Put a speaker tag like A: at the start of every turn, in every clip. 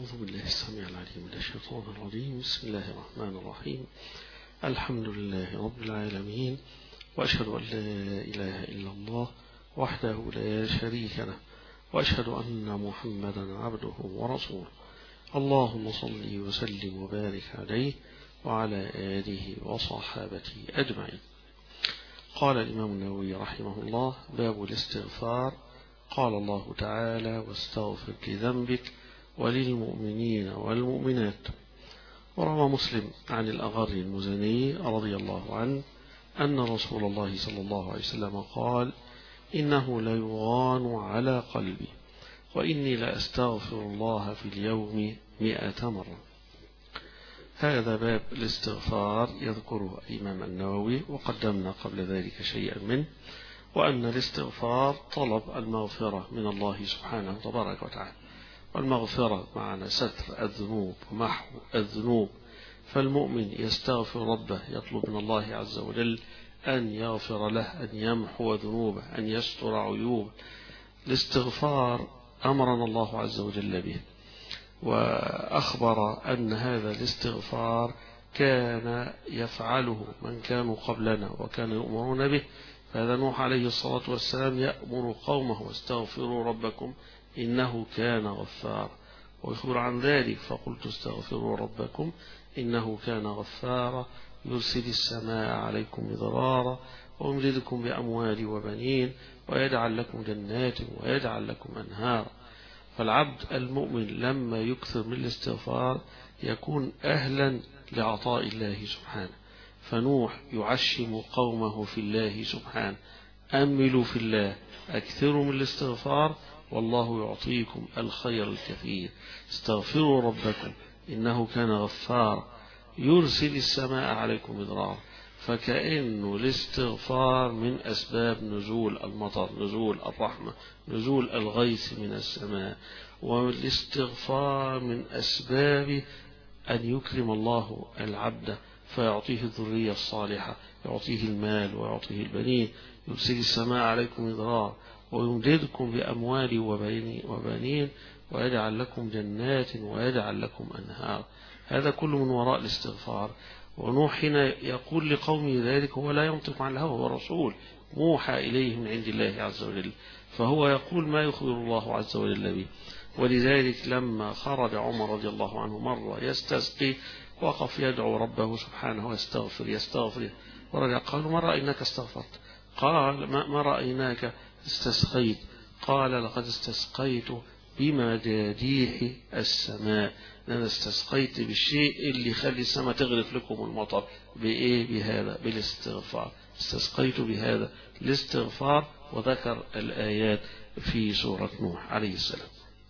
A: أعوذ بالله السميع العليم من الشيطان الرجيم. بسم الله الرحمن الرحيم. الحمد لله رب العالمين، وأشهد أن لا إله إلا الله وحده لا شريك له، وأشهد أن محمدا عبده ورسوله. اللهم صل وسلم وبارك عليه وعلى آله وصحابته أجمعين. قال الإمام النووي رحمه الله: باب الاستغفار. قال الله تعالى: واستغفر لذنبك وللمؤمنين والمؤمنات. وروى مسلم عن الأغر المزني رضي الله عنه أن رسول الله صلى الله عليه وسلم قال: إنه ليغان على قلبي، وإني لأستغفر الله في اليوم 100 مرة. هذا باب الاستغفار يذكره الإمام النووي، وقدمنا قبل ذلك شيئا منه، وأن الاستغفار طلب المغفرة من الله سبحانه تبارك وتعالى، والمغفرة معنى ستر الذنوب ومحو الذنوب. فالمؤمن يستغفر ربه، يطلب من الله عز وجل أن يغفر له، أن يمحو ذنوبه، أن يستر عيوبه. الاستغفار أمرنا الله عز وجل به، وأخبر أن هذا الاستغفار كان يفعله من كانوا قبلنا وكانوا يؤمرون به. فهذا نوح عليه الصلاة والسلام يأمر قومه: واستغفروا ربكم إنه كان غفارا. ويخبر عن ذلك: فقلت استغفروا ربكم إنه كان غفارا يرسل السماء عليكم مدرارا ويمددكم بأموال وبنين ويجعل لكم جنات ويجعل لكم أنهارا. فالعبد المؤمن لما يكثر من الاستغفار يكون أهلا لعطاء الله سبحانه. فنوح يعشم قومه في الله سبحانه: أملوا في الله، أكثروا من الاستغفار والله يعطيكم الخير الكثير. استغفروا ربكم إنه كان غفارا يرسل السماء عليكم مدرارا. فكأنه الاستغفار من أسباب نزول المطر، نزول الرحمة، نزول الغيث من السماء. والاستغفار من أسباب أن يكرم الله العبد فيعطيه الذرية الصالحة، يعطيه المال ويعطيه البنين. يرسل السماء عليكم مدرارا ويمددكم بأموال وبنين ويجعل لكم جنات ويجعل لكم أنهار. هذا كله من وراء الاستغفار. ونوح حين يقول لقومه ذلك هو لا ينطق عن الهوى، هو رسول موحى إليه من عند الله عز وجل، فهو يقول ما يخبر الله عز وجل به. ولذلك لما خرج عمر رضي الله عنه مرة يستسقي، وقف يدعو ربه سبحانه يستغفر ورجع قالوا: ما رأيناك استغفرت؟ قال: ما رأيناك استسقيت؟ قال: لقد استسقيت بمجاديح السماء. أنا استسقيت بالشيء اللي يخلي السماء تغرف لكم المطر. بإيه؟ بهذا، بالاستغفار. استسقيت بهذا الاستغفار. وذكر الآيات في سورة نوح عليه السلام.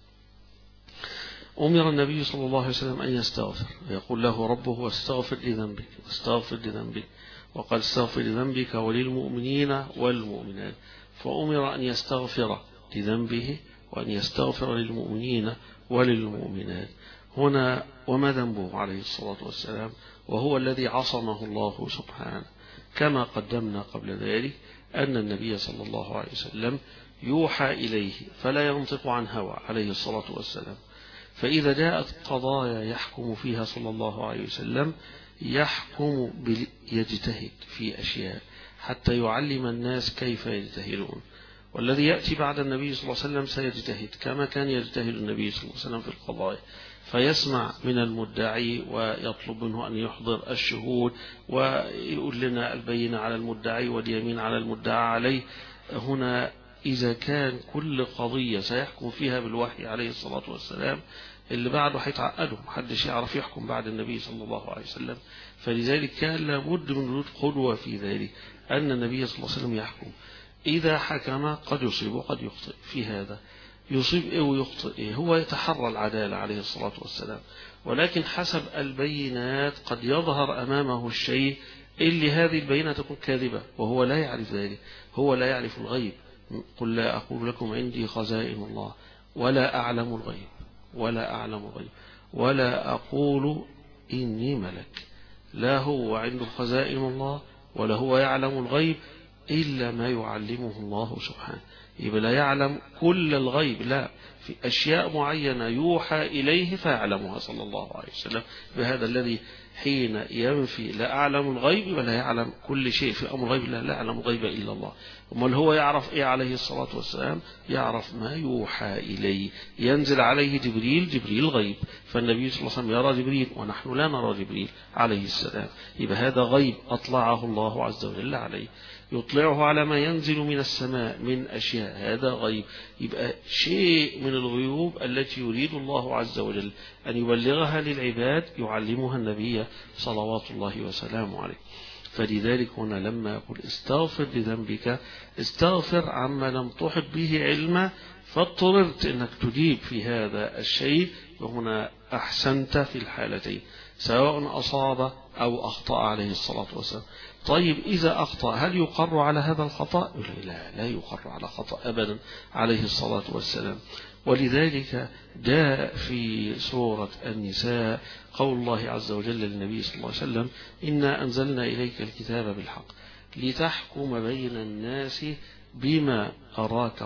A: أمر النبي صلى الله عليه وسلم أن يستغفر، ويقول له ربه: واستغفر لذنبك، واستغفر لذنبك. وقال: استغفر لذنبك وللمؤمنين والمؤمنات. فأمر أن يستغفر لذنبه وأن يستغفر للمؤمنين وللمؤمنات. هنا وما ذنبه عليه الصلاة والسلام، وهو الذي عصمه الله سبحانه. كما قدمنا قبل ذلك أن النبي صلى الله عليه وسلم يوحى إليه فلا ينطق عن هوى عليه الصلاة والسلام. فإذا جاءت قضايا يحكم فيها صلى الله عليه وسلم يحكم يجتهد في أشياء حتى يعلم الناس كيف يجتهدون. والذي يأتي بعد النبي صلى الله عليه وسلم سيجتهد كما كان يجتهد النبي صلى الله عليه وسلم في القضايا، فيسمع من المدعي ويطلب منه أن يحضر الشهود ويقول لنا البينة على المدعي واليمين على المدعى عليه. هنا إذا كان كل قضية سيحكم فيها بالوحي عليه الصلاة والسلام، اللي بعده هيتعقدوا، محدش يعرف يحكم بعد النبي صلى الله عليه وسلم. فلذلك كان لابد من وجود قدوة في ذلك، أن النبي صلى الله عليه وسلم يحكم. إذا حكم قد يصيب وقد يخطئ. في هذا يصيب إيه ويخطئ إيه، هو يتحرى العدالة عليه الصلاة والسلام، ولكن حسب البينات قد يظهر أمامه الشيء اللي هذه البينة تكون كاذبة وهو لا يعرف ذلك، هو لا يعرف الغيب. قل لا أقول لكم عندي خزائن الله ولا أعلم الغيب ولا أقول إني ملك. لا هو عنده خزائن الله ولا هو يعلم الغيب إلا ما يعلمه الله سبحانه. يبقى لا يعلم كل الغيب، لا، في أشياء معينة يوحى إليه فيعلمها صلى الله عليه وسلم. بهذا الذي حين ينفي لا أعلم الغيب ولا يعلم كل شيء في أمر الغيب، لا يعلم الغيب إلا الله. أمال هو يعرف إيه عليه الصلاة والسلام؟ يعرف ما يوحى إليه، ينزل عليه جبريل غيب، فالنبي صلى الله عليه وسلم يرى جبريل ونحن لا نرى جبريل عليه السلام، يبقى هذا غيب أطلعه الله عز وجل عليه. يطلعه على ما ينزل من السماء من أشياء، هذا غيب. يبقى شيء من الغيوب التي يريد الله عز وجل أن يبلغها للعباد يعلمها النبي صلوات الله وسلامه عليه. فلذلك هنا لما يقول استغفر لذنبك، استغفر عما لم تحط به علما، فاضطررت أنك تجيب في هذا الشيء، وهنا أحسنت في الحالتين سواء أصاب أو أخطأ عليه الصلاة والسلام. طيب إذا أخطأ هل يقر على هذا الخطأ؟ لا يقر على خطأ أبدا عليه الصلاة والسلام. ولذلك جاء في سورة النساء قول الله عز وجل للنبي صلى الله عليه وسلم إنا أنزلنا إليك الكتاب بالحق لتحكم بين الناس بما أراك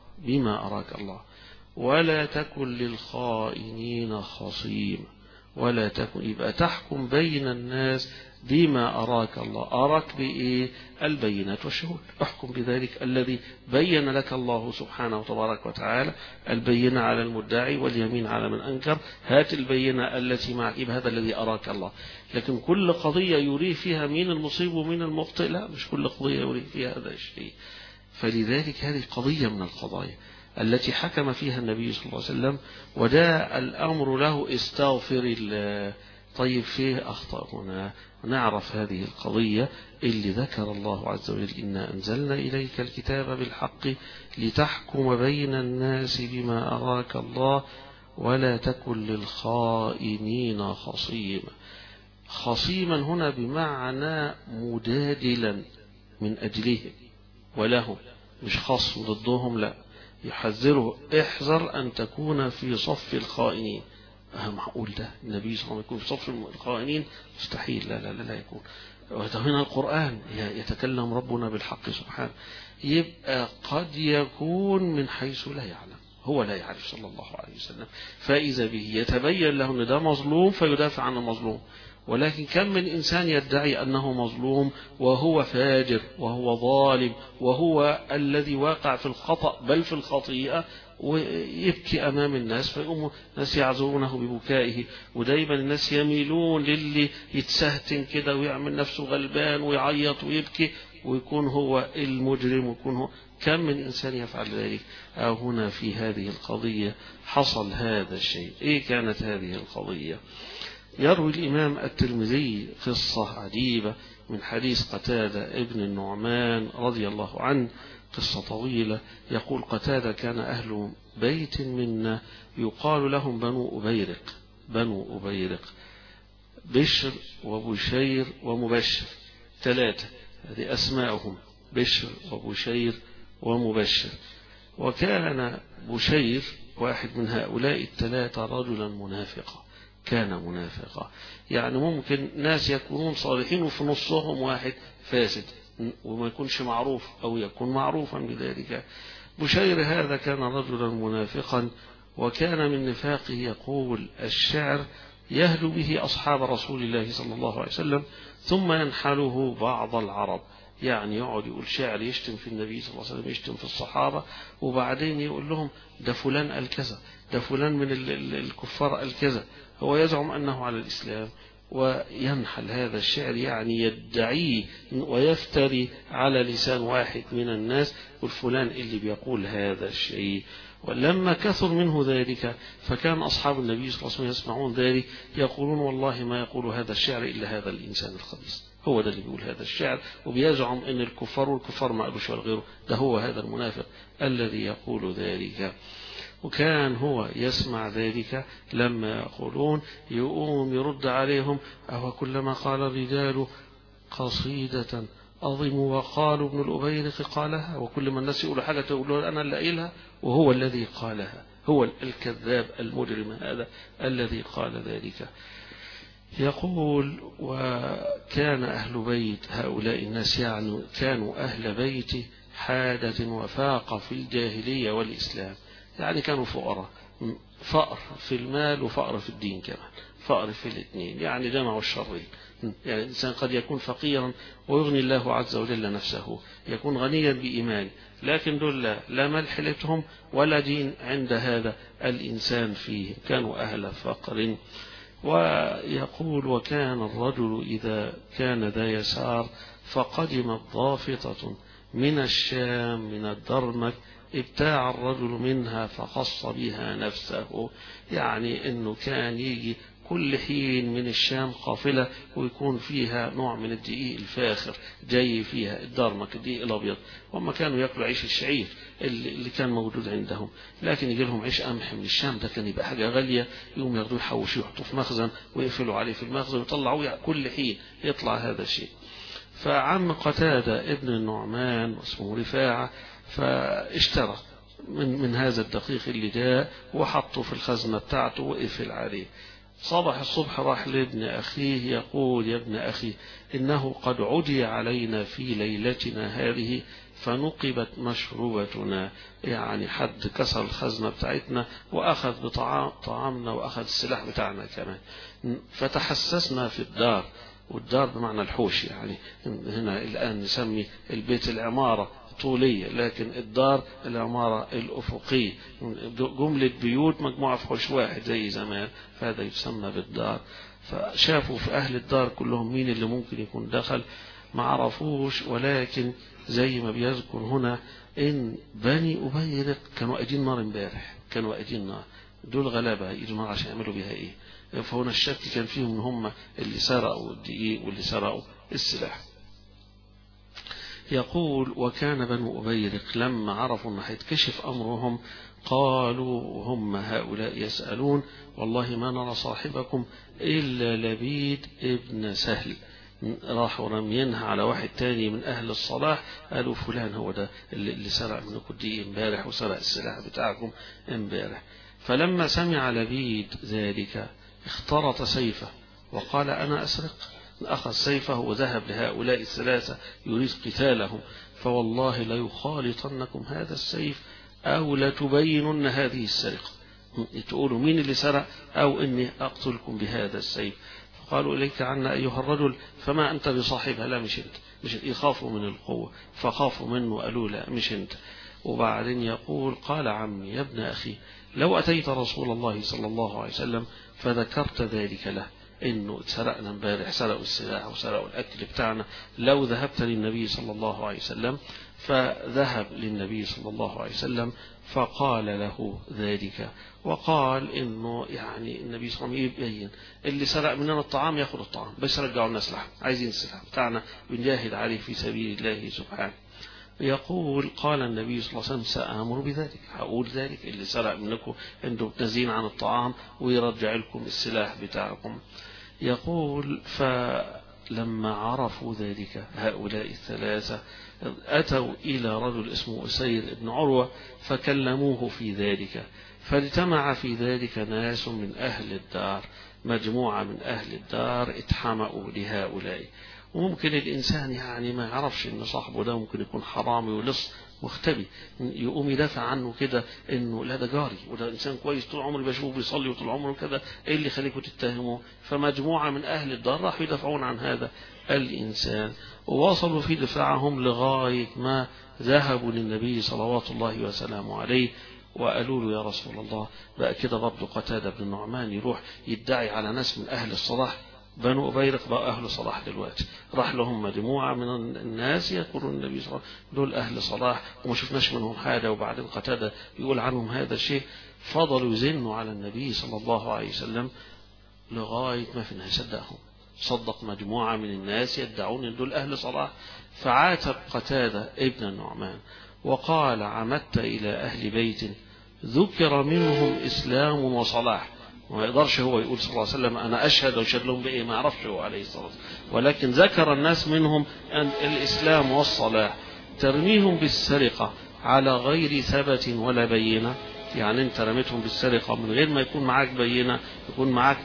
A: الله ولا تكن للخائنين خصيما. ولا تكن، يبقى تحكم بين الناس بما أراك الله. أراك بإيه؟ البينات والشهود. احكم بذلك الذي بين لك الله سبحانه وتبارك وتعالى، البينة على المدعي واليمين على من أنكر. هات البينة التي معك، هذا الذي أراك الله. لكن كل قضية يريه فيها مين المصيب ومين المخطئ، لا، مش كل قضية يريه فيها هذا الشيء. فلذلك هذه قضية من القضايا التي حكم فيها النبي صلى الله عليه وسلم، وجاء الأمر له استغفر الله. طيب فيه أخطأ هنا، نعرف هذه القضية اللي ذكر الله عز وجل إنا أنزلنا إليك الكتاب بالحق لتحكم بين الناس بما أراك الله ولا تكن للخائنين خصيما هنا بمعنى مجادلا من أجلهم ولهم، مش خصم ضدهم، لا، يحذره احذر أن تكون في صف الخائنين. معقول ده النبي صلى الله عليه وسلم يكون في صف الخائنين؟ مستحيل، لا يكون. هنا القرآن يتكلم ربنا بالحق سبحانه، يبقى قد يكون من حيث لا يعلم، هو لا يعرف صلى الله عليه وسلم، فإذا به يتبين له أن ده مظلوم فيدافع عن المظلوم. ولكن كم من إنسان يدعي أنه مظلوم وهو فاجر وهو ظالم وهو الذي واقع في الخطأ بل في الخطيئة، ويبكي أمام الناس فيقوم الناس يعذرونه ببكائه، ودايما الناس يميلون للي يتسهتن كده ويعمل نفسه غلبان ويعيط ويبكي ويكون هو المجرم ويكون هو. كم من إنسان يفعل ذلك. هنا في هذه القضية حصل هذا الشيء. إيه كانت هذه القضية؟ يروي الإمام الترمذي قصة عجيبة من حديث قتادة ابن النعمان رضي الله عنه، قصة طويلة. يقول قتادة كان أهل بيت منا يقال لهم بنو أبيرق، بشر وبشير ومبشر، 3، هذه أسماءهم، بشر وبشير ومبشر. وكان بشير واحد من هؤلاء 3 رجلا كان منافقا. يعني ممكن ناس يكونون صالحين وفي نصهم واحد فاسد وما يكونش معروف أو يكون معروفا بذلك. بشير هذا كان رجلا منافقا، وكان من نفاقه يقول الشعر يهلو به أصحاب رسول الله صلى الله عليه وسلم ثم ينحله بعض العرب. يعني يقعد يقول شعر يشتم في النبي صلى الله عليه وسلم، يشتم في الصحابة، وبعدين يقول لهم ده فلان الكذا، ده فلان من الكفار الكذا، هو يزعم أنه على الإسلام وينحل هذا الشعر، يعني يدعيه ويفتري على لسان واحد من الناس والفلان اللي بيقول هذا الشيء. ولما كثر منه ذلك فكان أصحاب النبي صلى الله عليه وسلم يسمعون ذلك يقولون والله ما يقول هذا الشعر إلا هذا الإنسان الخبيث، هو ده اللي بيقول هذا الشعر، وبيزعم أن الكفار ما قالوش ولا غيره، ده هو هذا المنافق الذي يقول ذلك. وكان هو يسمع ذلك لما يقولون يقوم يرد عليهم أو كلما قال الرجال قصيدة أظم وقالوا ابن الأبيرق قالها، وكل ما الناس يقولوا حاجة تقولون أنا اللي قايلها وهو الذي قالها، هو الكذاب المجرم هذا الذي قال ذلك. يقول وكان أهل بيت هؤلاء الناس يعني كانوا أهل بيت حادة وفاقة في الجاهلية والإسلام، يعني كانوا فقراء فقر في المال وفقر في الدين كمان، فقر في الاثنين، يعني جمعوا الشرين. يعني الإنسان قد يكون فقيرا ويغني الله عز وجل نفسه، يكون غنيا بإيمانه، لكن دول لا مال حيلتهم ولا دين عند هذا الإنسان فيه، كانوا أهل فقر. ويقول: وكان الرجل إذا كان ذا يسار فقدمت ضافطة من الشام من الدرمك ابتاع الرجل منها فخص بها نفسه. يعني أنه كان يجي كل حين من الشام قافلة ويكون فيها نوع من الدقيق الفاخر جاي فيها، الدرمك الدقيق الأبيض، وهم كانوا يأكلوا عيش الشعير اللي كان موجود عندهم، لكن يجي لهم عيش قمح من الشام، ده كان يبقى حاجة غالية، يوم ياخدوه يحوشوه يحطوه في مخزن ويقفلوا عليه في المخزن ويطلعوه كل حين يطلع هذا الشيء. فعم قتادة ابن النعمان اسمه رفاعة فاشترى من هذا الدقيق اللي جاء وحطه في الخزنة بتاعته وقفل عليه. صبح الصبح راح لابن أخيه يقول: يا ابن أخي، إنه قد عدي علينا في ليلتنا هذه فنقبت مشروبتنا، يعني حد كسر الخزنة بتاعتنا وأخذ بطعامنا وأخذ السلاح بتاعنا كمان. فتحسسنا في الدار، والدار بمعنى الحوش، يعني هنا الآن نسمي البيت العمارة طولية، لكن الدار العمارة الأفقية، جملة بيوت مجموعة في حوش واحد زي زمان، فهذا يسمى بالدار. فشافوا في أهل الدار كلهم مين اللي ممكن يكون دخل، ما عرفوش، ولكن زي ما بيذكر هنا إن بني أبيرق كانوا أجين نار امبارح، كانوا أجين نار، دول غلابة يجوا نار عشان يعملوا بها إيه؟ فهنا الشك كان فيهم إن هم اللي سرقوا الدقيق واللي سرقوا السلاح. يقول: وكان بنو أبيرق لما عرفوا أن هيتكشف أمرهم قالوا هم هؤلاء يسألون: والله ما نرى صاحبكم إلا لبيد ابن سهل. راحوا رمينها على واحد تاني من أهل الصلاح، قالوا: فلان هو ده اللي سرق منكم دي امبارح وسرق السلاح بتاعكم امبارح. فلما سمع لبيد ذلك اخترط سيفه وقال: أنا أسرق. أخذ سيفه وذهب لهؤلاء الثلاثة يريد قتالهم، فوالله ليخالطنكم هذا السيف أو لتبينن هذه السرقة، تقولوا مين اللي سرق أو إني أقتلكم بهذا السيف. فقالوا: إليك عنا أيها الرجل، فما أنت بصاحبها. لا مش أنت، مش يخافوا من القوة فخافوا منه، قالوا: لا مش أنت. وبعدين يقول: قال عمي يا ابن أخي، لو أتيت رسول الله صلى الله عليه وسلم فذكرت ذلك له، إنه سرقنا امبارح، سرقوا السلاح وسرقوا الأكل بتاعنا، لو ذهبت للنبي صلى الله عليه وسلم. فذهب للنبي صلى الله عليه وسلم فقال له ذلك، وقال إنه يعني النبي صلى الله عليه وسلم يبين اللي سرق مننا الطعام يأخذ الطعام، بس رجعوا لنا سلاح، عايزين السلاح بتاعنا بنجاهد عليه في سبيل الله سبحانه. يقول: قال النبي صلى الله عليه وسلم: سأمر بذلك، هقول ذلك، اللي سرق منكم انتم بتنزين عن الطعام ويرجع لكم السلاح بتاعكم. يقول: فلما عرفوا ذلك هؤلاء الثلاثة أتوا إلى رجل اسمه أسير بن عروة فكلموه في ذلك، فاجتمع في ذلك ناس من أهل الدار، مجموعة من أهل الدار اتحمأوا لهؤلاء. وممكن الإنسان يعني ما يعرفش إن صاحبه ده ممكن يكون حرامي ولص مختبي، يقوم يدافع عنه كده إنه لا ده جاري وده إنسان كويس طول عمري بشوفه بيصلي وطول عمره كده، إيه اللي يخليكم تتهموه؟ فمجموعة من أهل الدار راحوا يدافعون عن هذا الإنسان، وواصلوا في دفاعهم لغاية ما ذهبوا للنبي صلوات الله وسلامه عليه وقالوا له: يا رسول الله، بقى كده برضه قتادة بن النعمان يروح يدعي على ناس من أهل الصلاح؟ بنو أبيرق بقى أهل صلاح دلوقتي، راح لهم مجموعة من الناس يقولون النبي صلى الله عليه وسلم دول أهل صلاح وما شفناش منهم حاجة، وبعدين قتادة يقول عنهم هذا الشيء. فضلوا يزنوا على النبي صلى الله عليه وسلم لغاية ما في النهاية صدقهم، صدق مجموعة من الناس يدعون ان دول أهل صلاح. فعاتب قتادة ابن النعمان وقال: عمدت إلى أهل بيت ذكر منهم إسلام وصلاح. وما يقدرش هو يقول صلى الله عليه وسلم أنا أشهد وأشهد لهم بإيه، ما يعرفش هو عليه الصلاة والسلام، ولكن ذكر الناس منهم أن الإسلام والصلاح، ترميهم بالسرقة على غير ثبت ولا بينة، يعني أنت رميتهم بالسرقة من غير ما يكون معاك بينة، يكون معاك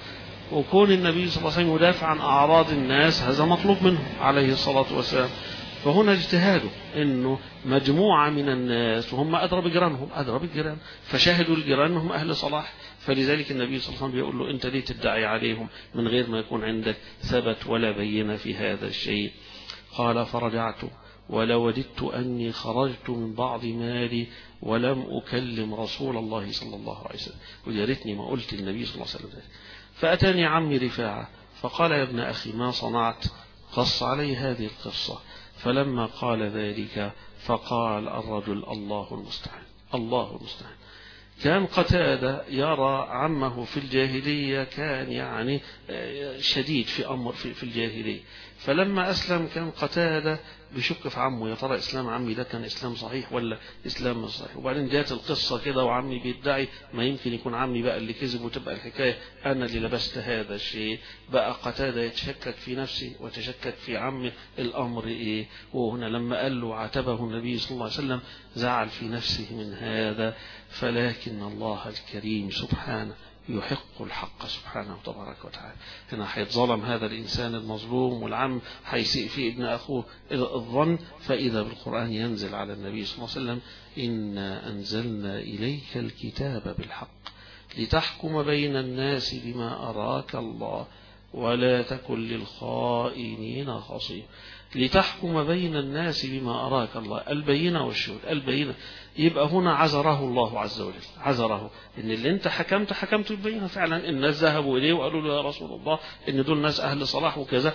A: وكون النبي صلى الله عليه وسلم يدافع عن أعراض الناس هذا مطلوب منه عليه الصلاة والسلام. فهنا اجتهاده انه مجموعة من الناس وهم أدرى بجيرانهم، أدرى بالجيران، فشاهدوا الجيران هم أهل صلاح، فلذلك النبي صلى الله عليه وسلم بيقول له أنت ليه تدعي عليهم من غير ما يكون عندك ثبت ولا بينة في هذا الشيء؟ قال فرجعت ولوددت أني خرجت من بعض مالي ولم أكلم رسول الله صلى الله عليه وسلم، ويا ريتني ما قلت للنبي صلى الله عليه وسلم. فأتاني عمي رفاعة فقال يا ابن أخي ما صنعت؟ قص علي هذه القصة. فلما قال ذلك فقال الرجل الله المستعان، الله المستعان. كان قتادة يرى عمه في الجاهلية كان يعني شديد في أمر في الجاهلية، فلما أسلم كان قتادة بشك في عمه، يا ترى إسلام عمي ده كان إسلام صحيح ولا إسلام مش صحيح؟ وبعدين جات القصة كده وعمي بيدعي، ما يمكن يكون عمي بقى اللي كذب وتبقى الحكاية أنا اللي لبست هذا الشيء. بقى قتادة يتشكك في نفسه وتشكك في عمه، الأمر إيه؟ وهنا لما قال له عاتبه النبي صلى الله عليه وسلم زعل في نفسه من هذا. فلكن الله الكريم سبحانه يحق الحق سبحانه تبارك وتعالى. هنا هيتظلم هذا الإنسان المظلوم والعم هيسيء فيه ابن أخوه الظن، فإذا بالقرآن ينزل على النبي صلى الله عليه وسلم إنا أنزلنا إليك الكتاب بالحق لتحكم بين الناس بما أراك الله ولا تكن للخائنين خصيما. لتحكم بين الناس بما أراك الله، البينة والشهود، البينة. يبقى هنا عذره الله عز وجل، عذره إن اللي أنت حكمت ببينة فعلا. الناس ذهبوا إليه وقالوا له يا رسول الله إن دول ناس أهل صلاح وكذا،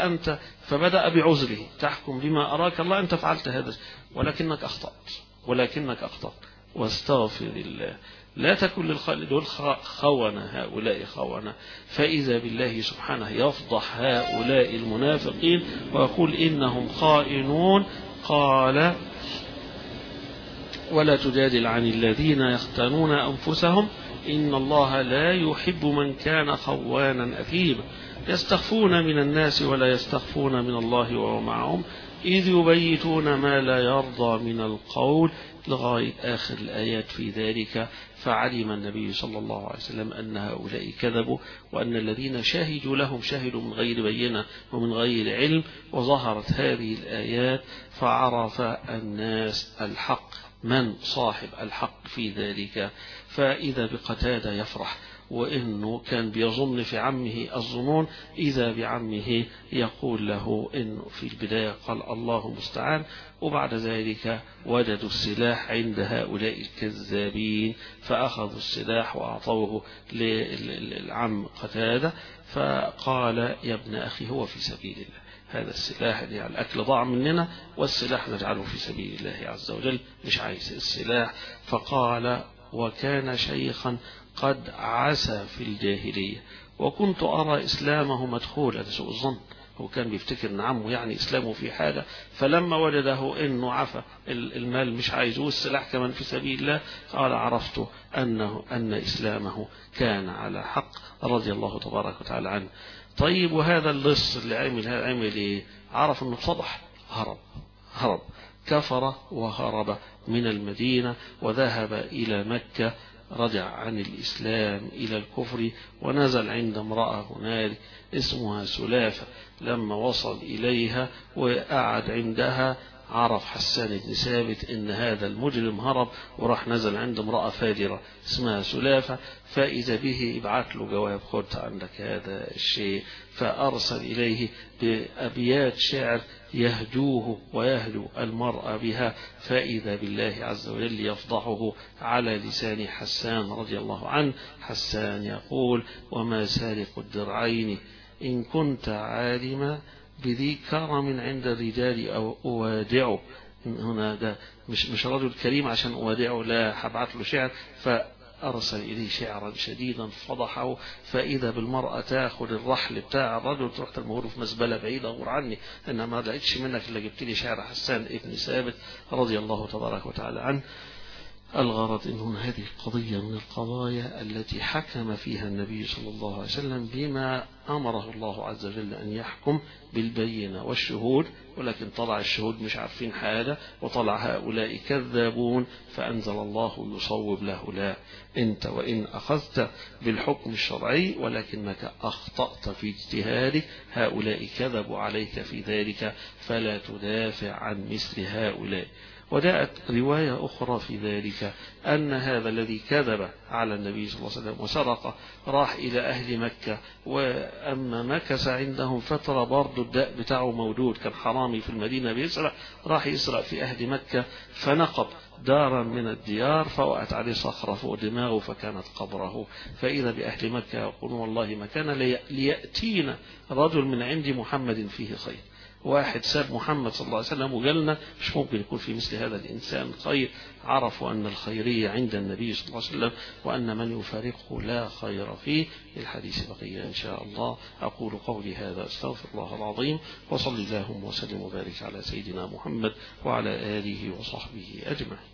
A: فبدأ بعذره، تحكم بما أراك الله، أنت فعلت هذا ولكنك أخطأت واستغفر الله. لا تكن للخائن، دول خونة، هؤلاء خونة. فإذا بالله سبحانه يفضح هؤلاء المنافقين ويقول إنهم خائنون. قال ولا تجادل عن الذين يختانون أنفسهم إن الله لا يحب من كان خوانا أثيما يستخفون من الناس ولا يستخفون من الله وهو معهم إذ يبيتون ما لا يرضى من القول لغاية آخر الآيات في ذلك. فعلم النبي صلى الله عليه وسلم أن هؤلاء كذبوا، وأن الذين شهدوا لهم شهدوا من غير بينة ومن غير علم. وظهرت هذه الآيات فعرف الناس الحق، من صاحب الحق في ذلك. فإذا بقتادة يفرح، وإنه كان بيظن في عمه الظنون، إذا بعمه يقول له إنه في البداية قال الله المستعان، وبعد ذلك وجدوا السلاح عند هؤلاء الكذابين فأخذوا السلاح وأعطوه للعم قتادة، فقال يا ابن أخي هو في سبيل الله، هذا السلاح اللي الأكل ضاع مننا والسلاح نجعله في سبيل الله عز وجل، مش عايز السلاح. فقال وكان شيخا قد عسى في الجاهلية وكنت أرى إسلامه مدخولا، سوء الظن، هو كان بيفتكر ان عمه يعني إسلامه في حاجة، فلما وجده انه عفى المال مش عايزه السلاح كمان في سبيل الله، قال عرفت أن إسلامه كان على حق رضي الله تبارك وتعالى عنه. طيب وهذا اللص اللي عمل ايه؟ عرف انه اتفضح، هرب كفر وهرب من المدينة وذهب إلى مكة، رجع عن الإسلام إلى الكفر ونزل عند امرأة هنالك اسمها سلافة. لما وصل إليها وقعد عندها عرف حسان بن ثابت إن هذا المجرم هرب وراح نزل عند امرأة فاجرة اسمها سلافة، فإذا به يبعث له جواب خد عندك هذا الشيء، فأرسل إليه بأبيات شعر يهجوه ويهجو المرأة بها، فإذا بالله عز وجل يفضحه على لسان حسان رضي الله عنه. حسان يقول وما سارق الدرعين إن كنت عالما بذي كرم عند الرجال أو أوادعه. هنا ده مش رجل كريم عشان أوادعه، لا، هبعت له شعر، فأرسل إليه شعرا شديدا فضحه. فإذا بالمرأة تأخذ الرحل بتاع الرجل تروح ترميه في مزبلة بعيدة غور عني، إنما ما لقيتش منك إلا جبت لي شعر حسان ابن ثابت رضي الله تبارك وتعالى عنه. الغرض أن هذه قضية من القضايا التي حكم فيها النبي صلى الله عليه وسلم بما أمره الله عز وجل أن يحكم بالبينة والشهود، ولكن طلع الشهود مش عارفين حاجة، وطلع هؤلاء كذابون، فأنزل الله يصوب له: لا، أنت وإن أخذت بالحكم الشرعي ولكنك أخطأت في اجتهادك، هؤلاء كذبوا عليك في ذلك، فلا تدافع عن مثل هؤلاء. وجاءت رواية أخرى في ذلك أن هذا الذي كذب على النبي صلى الله عليه وسلم وسرق راح إلى أهل مكة، وأما مكث عندهم فترة برضو الداء بتاعه موجود، كان حرامي في المدينة بيسرق، راح يسرق في أهل مكة فنقب دارا من الديار فوقت عليه صخرة فوق دماغه فكانت قبره. فإذا بأهل مكة يقولون: والله ما كان ليأتينا رجل من عند محمد فيه خير. واحد ساب محمد صلى الله عليه وسلم وقالنا مش ممكن يكون في مثل هذا الإنسان خير. عرفوا أن الخيرية عند النبي صلى الله عليه وسلم، وأن من يفارقه لا خير فيه. الحديث بقية إن شاء الله. أقول قولي هذا، أستغفر الله العظيم، وصلي اللهم وسلم وبارك على سيدنا محمد وعلى آله وصحبه أجمعين.